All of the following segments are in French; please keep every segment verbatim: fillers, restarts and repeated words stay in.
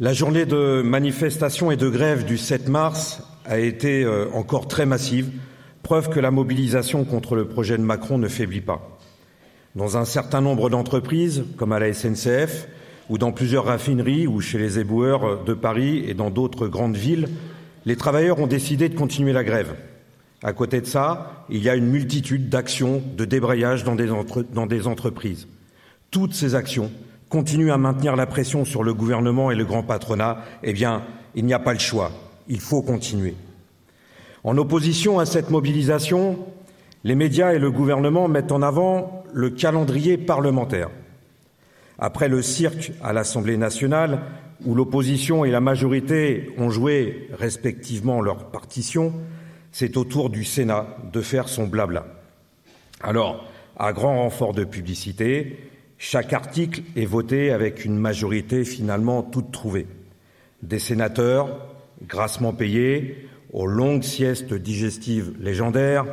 La journée de manifestation et de grève du sept mars a été encore très massive, preuve que la mobilisation contre le projet de Macron ne faiblit pas. Dans un certain nombre d'entreprises, comme à la S N C F, ou dans plusieurs raffineries, ou chez les éboueurs de Paris et dans d'autres grandes villes, les travailleurs ont décidé de continuer la grève. À côté de ça, il y a une multitude d'actions de débrayage dans des, entre... dans des entreprises. Toutes ces actions continuent à maintenir la pression sur le gouvernement et le grand patronat. Eh bien, il n'y a pas le choix. Il faut continuer. En opposition à cette mobilisation, les médias et le gouvernement mettent en avant le calendrier parlementaire. Après le cirque à l'Assemblée nationale, où l'opposition et la majorité ont joué respectivement leur partition, c'est au tour du Sénat de faire son blabla. Alors, à grand renfort de publicité, chaque article est voté avec une majorité finalement toute trouvée. Des sénateurs, grassement payés, aux longues siestes digestives légendaires,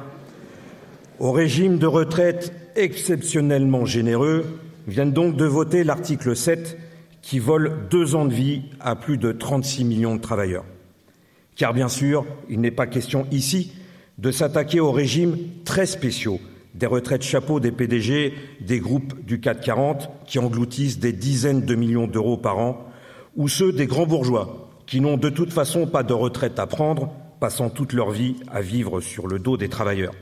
au régime de retraite exceptionnellement généreux, viennent donc de voter l'article sept qui vole deux ans de vie à plus de trente-six millions de travailleurs. Car bien sûr, il n'est pas question ici de s'attaquer aux régimes très spéciaux des retraites chapeaux des P D G des groupes du CAC quarante qui engloutissent des dizaines de millions d'euros par an, ou ceux des grands bourgeois qui n'ont de toute façon pas de retraite à prendre, passant toute leur vie à vivre sur le dos des travailleurs.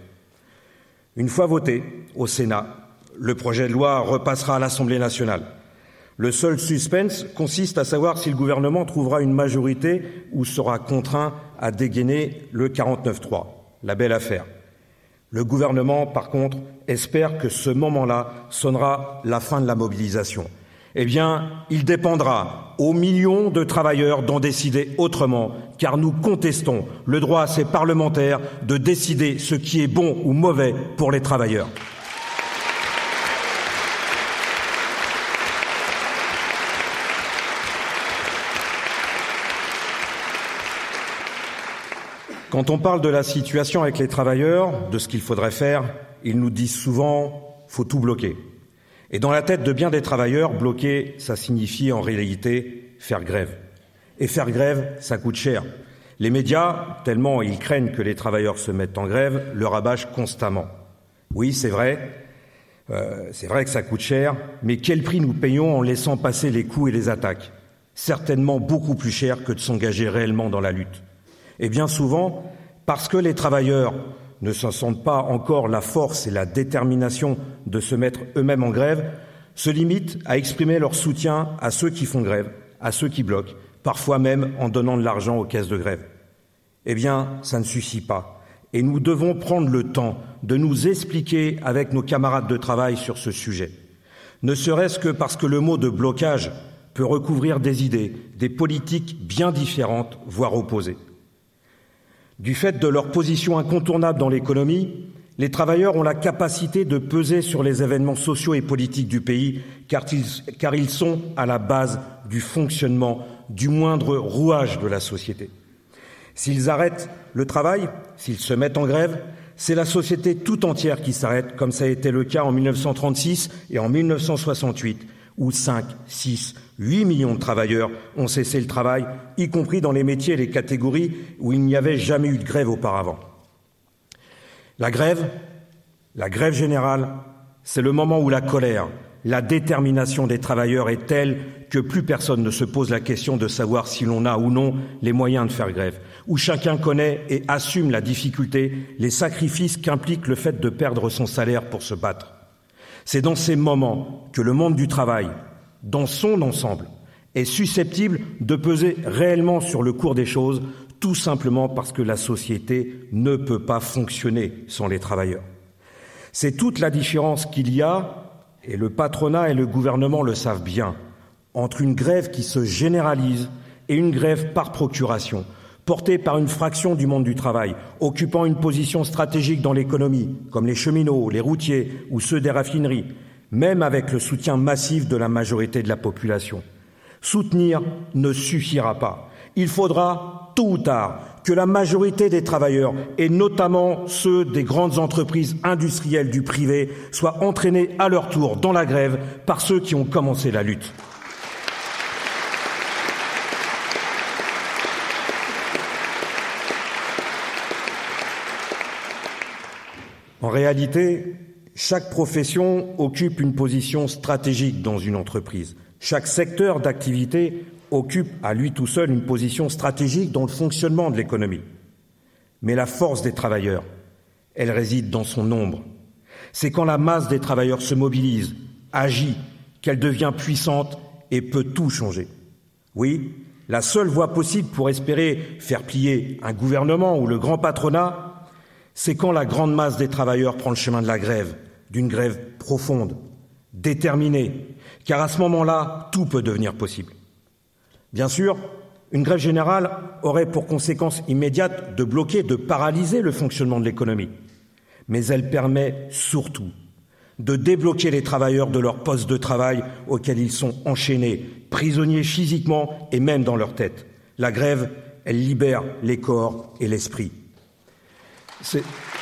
Une fois voté au Sénat, le projet de loi repassera à l'Assemblée nationale. Le seul suspense consiste à savoir si le gouvernement trouvera une majorité ou sera contraint à dégainer le quarante-neuf trois. La belle affaire. Le gouvernement, par contre, espère que ce moment-là sonnera la fin de la mobilisation. Eh bien, il dépendra aux millions de travailleurs d'en décider autrement, car nous contestons le droit à ces parlementaires de décider ce qui est bon ou mauvais pour les travailleurs. Quand on parle de la situation avec les travailleurs, de ce qu'il faudrait faire, ils nous disent souvent « faut tout bloquer ». Et dans la tête de bien des travailleurs, bloquer, ça signifie en réalité faire grève. Et faire grève, ça coûte cher. Les médias, tellement ils craignent que les travailleurs se mettent en grève, le rabâchent constamment. Oui, c'est vrai, euh, c'est vrai que ça coûte cher, mais quel prix nous payons en laissant passer les coups et les attaques ? Certainement beaucoup plus cher que de s'engager réellement dans la lutte. Et bien souvent, parce que les travailleurs ne se sentent pas encore la force et la détermination de se mettre eux-mêmes en grève, se limitent à exprimer leur soutien à ceux qui font grève, à ceux qui bloquent, parfois même en donnant de l'argent aux caisses de grève. Eh bien, ça ne suffit pas. Et nous devons prendre le temps de nous expliquer avec nos camarades de travail sur ce sujet. Ne serait-ce que parce que le mot de blocage peut recouvrir des idées, des politiques bien différentes, voire opposées. Du fait de leur position incontournable dans l'économie, les travailleurs ont la capacité de peser sur les événements sociaux et politiques du pays, car ils, car ils sont à la base du fonctionnement du moindre rouage de la société. S'ils arrêtent le travail, s'ils se mettent en grève, c'est la société tout entière qui s'arrête, comme ça a été le cas en mille neuf cent trente-six et en mille neuf cent soixante-huit, où cinq, six, huit millions de travailleurs ont cessé le travail, y compris dans les métiers et les catégories où il n'y avait jamais eu de grève auparavant. La grève, la grève générale, c'est le moment où la colère, la détermination des travailleurs est telle que plus personne ne se pose la question de savoir si l'on a ou non les moyens de faire grève, où chacun connaît et assume la difficulté, les sacrifices qu'implique le fait de perdre son salaire pour se battre. C'est dans ces moments que le monde du travail, dans son ensemble, est susceptible de peser réellement sur le cours des choses, tout simplement parce que la société ne peut pas fonctionner sans les travailleurs. C'est toute la différence qu'il y a, et le patronat et le gouvernement le savent bien, entre une grève qui se généralise et une grève par procuration, portée par une fraction du monde du travail, occupant une position stratégique dans l'économie, comme les cheminots, les routiers ou ceux des raffineries, même avec le soutien massif de la majorité de la population. Soutenir ne suffira pas. Il faudra, tôt ou tard, que la majorité des travailleurs, et notamment ceux des grandes entreprises industrielles du privé, soient entraînés à leur tour dans la grève par ceux qui ont commencé la lutte. En réalité, chaque profession occupe une position stratégique dans une entreprise. Chaque secteur d'activité occupe à lui tout seul une position stratégique dans le fonctionnement de l'économie. Mais la force des travailleurs, elle réside dans son nombre. C'est quand la masse des travailleurs se mobilise, agit, qu'elle devient puissante et peut tout changer. Oui, la seule voie possible pour espérer faire plier un gouvernement ou le grand patronat, c'est quand la grande masse des travailleurs prend le chemin de la grève, d'une grève profonde, déterminée, car à ce moment-là, tout peut devenir possible. Bien sûr, une grève générale aurait pour conséquence immédiate de bloquer, de paralyser le fonctionnement de l'économie. Mais elle permet surtout de débloquer les travailleurs de leur poste de travail auquel ils sont enchaînés, prisonniers physiquement et même dans leur tête. La grève, elle libère les corps et l'esprit. C'est...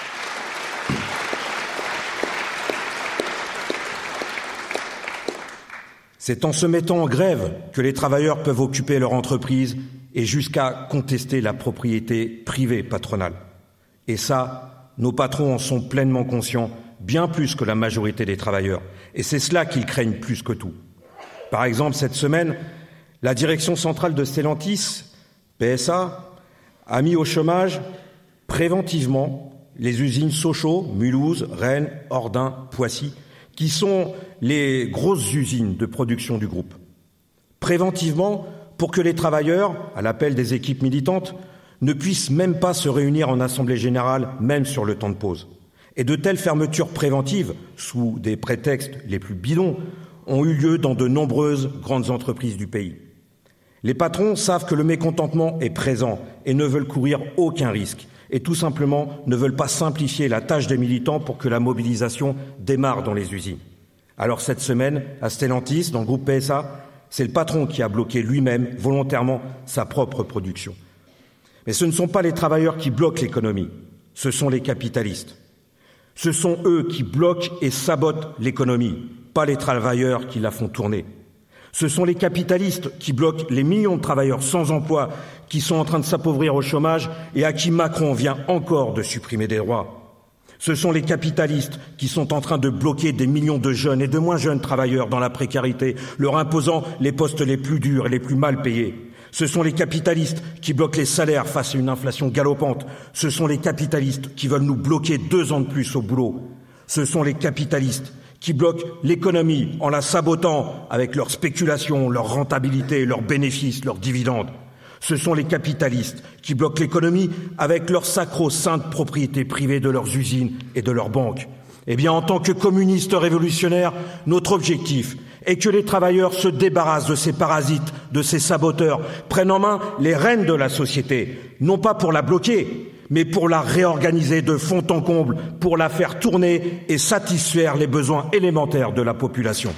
C'est en se mettant en grève que les travailleurs peuvent occuper leur entreprise et jusqu'à contester la propriété privée patronale. Et ça, nos patrons en sont pleinement conscients, bien plus que la majorité des travailleurs. Et c'est cela qu'ils craignent plus que tout. Par exemple, cette semaine, la direction centrale de Stellantis, P S A, a mis au chômage préventivement les usines Sochaux, Mulhouse, Rennes, Ordin, Poissy, qui sont les grosses usines de production du groupe. Préventivement, pour que les travailleurs, à l'appel des équipes militantes, ne puissent même pas se réunir en assemblée générale, même sur le temps de pause. Et de telles fermetures préventives, sous des prétextes les plus bidons, ont eu lieu dans de nombreuses grandes entreprises du pays. Les patrons savent que le mécontentement est présent et ne veulent courir aucun risque, et tout simplement ne veulent pas simplifier la tâche des militants pour que la mobilisation démarre dans les usines. Alors cette semaine, à Stellantis, dans le groupe P S A, c'est le patron qui a bloqué lui-même, volontairement, sa propre production. Mais ce ne sont pas les travailleurs qui bloquent l'économie, ce sont les capitalistes. Ce sont eux qui bloquent et sabotent l'économie, pas les travailleurs qui la font tourner. Ce sont les capitalistes qui bloquent les millions de travailleurs sans emploi qui sont en train de s'appauvrir au chômage et à qui Macron vient encore de supprimer des droits. Ce sont les capitalistes qui sont en train de bloquer des millions de jeunes et de moins jeunes travailleurs dans la précarité, leur imposant les postes les plus durs et les plus mal payés. Ce sont les capitalistes qui bloquent les salaires face à une inflation galopante. Ce sont les capitalistes qui veulent nous bloquer deux ans de plus au boulot. Ce sont les capitalistes qui bloquent l'économie en la sabotant avec leurs spéculations, leurs rentabilités, leurs bénéfices, leurs dividendes. Ce sont les capitalistes qui bloquent l'économie avec leur sacro-sainte propriété privée de leurs usines et de leurs banques. Eh bien, en tant que communistes révolutionnaires, notre objectif est que les travailleurs se débarrassent de ces parasites, de ces saboteurs, prennent en main les rênes de la société, non pas pour la bloquer, mais pour la réorganiser de fond en comble, pour la faire tourner et satisfaire les besoins élémentaires de la population.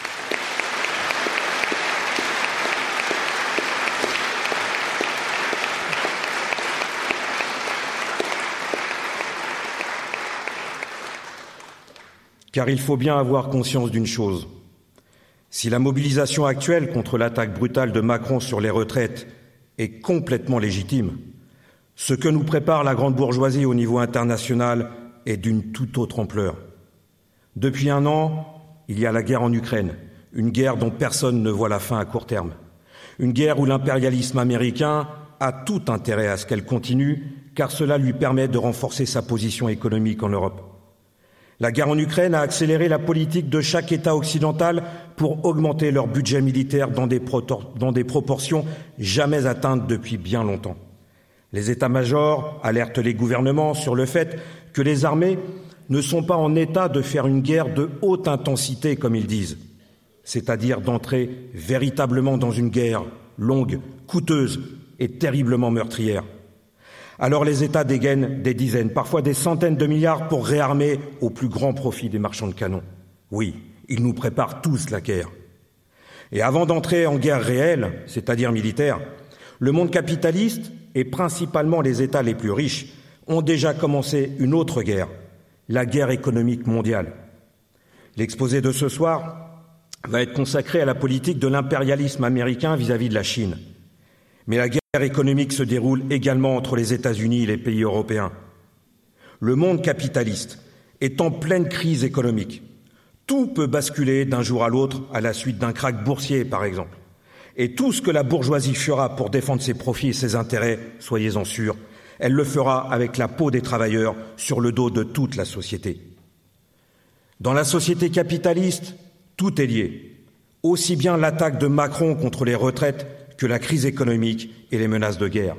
Car il faut bien avoir conscience d'une chose. Si la mobilisation actuelle contre l'attaque brutale de Macron sur les retraites est complètement légitime, ce que nous prépare la grande bourgeoisie au niveau international est d'une toute autre ampleur. Depuis un an, il y a la guerre en Ukraine, une guerre dont personne ne voit la fin à court terme. Une guerre où l'impérialisme américain a tout intérêt à ce qu'elle continue, car cela lui permet de renforcer sa position économique en Europe. La guerre en Ukraine a accéléré la politique de chaque État occidental pour augmenter leur budget militaire dans des, pro- dans des proportions jamais atteintes depuis bien longtemps. Les états-majors alertent les gouvernements sur le fait que les armées ne sont pas en état de faire une guerre de haute intensité, comme ils disent, c'est-à-dire d'entrer véritablement dans une guerre longue, coûteuse et terriblement meurtrière. Alors les États dégainent des dizaines, parfois des centaines de milliards pour réarmer au plus grand profit des marchands de canons. Oui, ils nous préparent tous la guerre. Et avant d'entrer en guerre réelle, c'est-à-dire militaire, le monde capitaliste, et principalement les États les plus riches, ont déjà commencé une autre guerre, la guerre économique mondiale. L'exposé de ce soir va être consacré à la politique de l'impérialisme américain vis-à-vis de la Chine. Mais la guerre économique se déroule également entre les États-Unis et les pays européens. Le monde capitaliste est en pleine crise économique. Tout peut basculer d'un jour à l'autre à la suite d'un krach boursier, par exemple. Et tout ce que la bourgeoisie fera pour défendre ses profits et ses intérêts, soyez-en sûrs, elle le fera avec la peau des travailleurs sur le dos de toute la société. Dans la société capitaliste, tout est lié. Aussi bien l'attaque de Macron contre les retraites que la crise économique et les menaces de guerre.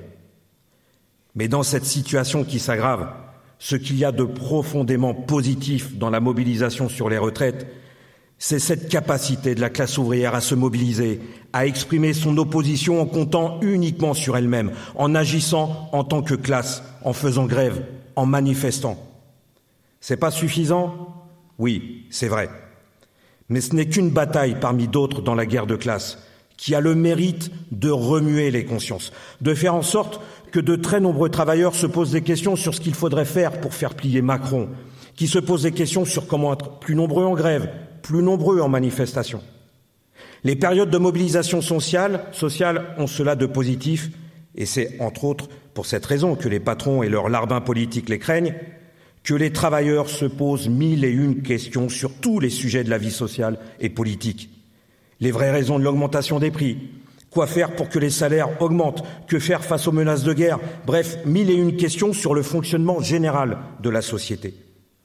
Mais dans cette situation qui s'aggrave, ce qu'il y a de profondément positif dans la mobilisation sur les retraites, c'est cette capacité de la classe ouvrière à se mobiliser, à exprimer son opposition en comptant uniquement sur elle-même, en agissant en tant que classe, en faisant grève, en manifestant. C'est pas suffisant ? Oui, c'est vrai. Mais ce n'est qu'une bataille parmi d'autres dans la guerre de classe, qui a le mérite de remuer les consciences, de faire en sorte que de très nombreux travailleurs se posent des questions sur ce qu'il faudrait faire pour faire plier Macron, qui se posent des questions sur comment être plus nombreux en grève, plus nombreux en manifestation. Les périodes de mobilisation sociale, sociale ont cela de positif, et c'est entre autres pour cette raison que les patrons et leurs larbins politiques les craignent, que les travailleurs se posent mille et une questions sur tous les sujets de la vie sociale et politique. Les vraies raisons de l'augmentation des prix, quoi faire pour que les salaires augmentent, que faire face aux menaces de guerre, bref, mille et une questions sur le fonctionnement général de la société.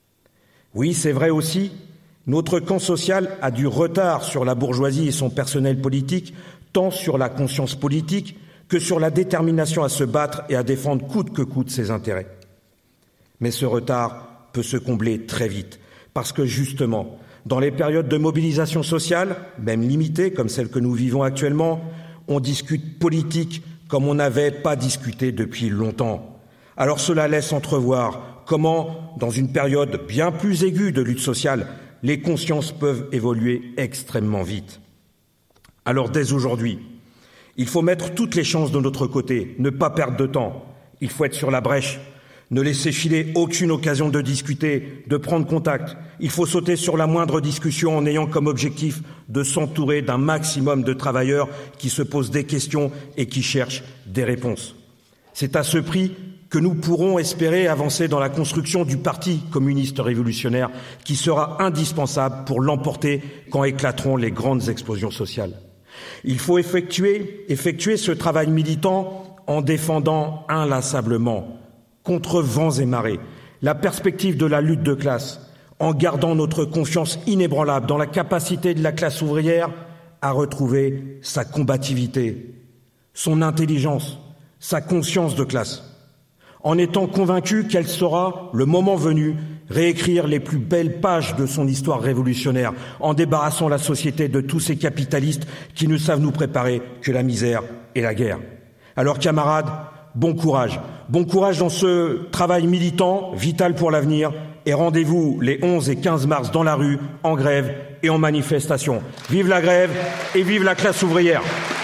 Oui, c'est vrai aussi, notre camp social a du retard sur la bourgeoisie et son personnel politique, tant sur la conscience politique que sur la détermination à se battre et à défendre coûte que coûte ses intérêts. Mais ce retard peut se combler très vite, parce que justement, dans les périodes de mobilisation sociale, même limitées comme celle que nous vivons actuellement, on discute politique comme on n'avait pas discuté depuis longtemps. Alors cela laisse entrevoir comment, dans une période bien plus aiguë de lutte sociale, les consciences peuvent évoluer extrêmement vite. Alors dès aujourd'hui, il faut mettre toutes les chances de notre côté, ne pas perdre de temps. Il faut être sur la brèche, ne laisser filer aucune occasion de discuter, de prendre contact. Il faut sauter sur la moindre discussion en ayant comme objectif de s'entourer d'un maximum de travailleurs qui se posent des questions et qui cherchent des réponses. C'est à ce prix que nous pourrons espérer avancer dans la construction du Parti communiste révolutionnaire qui sera indispensable pour l'emporter quand éclateront les grandes explosions sociales. Il faut effectuer, effectuer ce travail militant en défendant inlassablement, contre vents et marées, la perspective de la lutte de classe, en gardant notre confiance inébranlable dans la capacité de la classe ouvrière à retrouver sa combativité, son intelligence, sa conscience de classe, en étant convaincu qu'elle saura, le moment venu, réécrire les plus belles pages de son histoire révolutionnaire, en débarrassant la société de tous ces capitalistes qui ne savent nous préparer que la misère et la guerre. Alors, camarades, bon courage. Bon courage dans ce travail militant, vital pour l'avenir, et rendez-vous les onze et quinze mars dans la rue, en grève et en manifestation. Vive la grève et vive la classe ouvrière!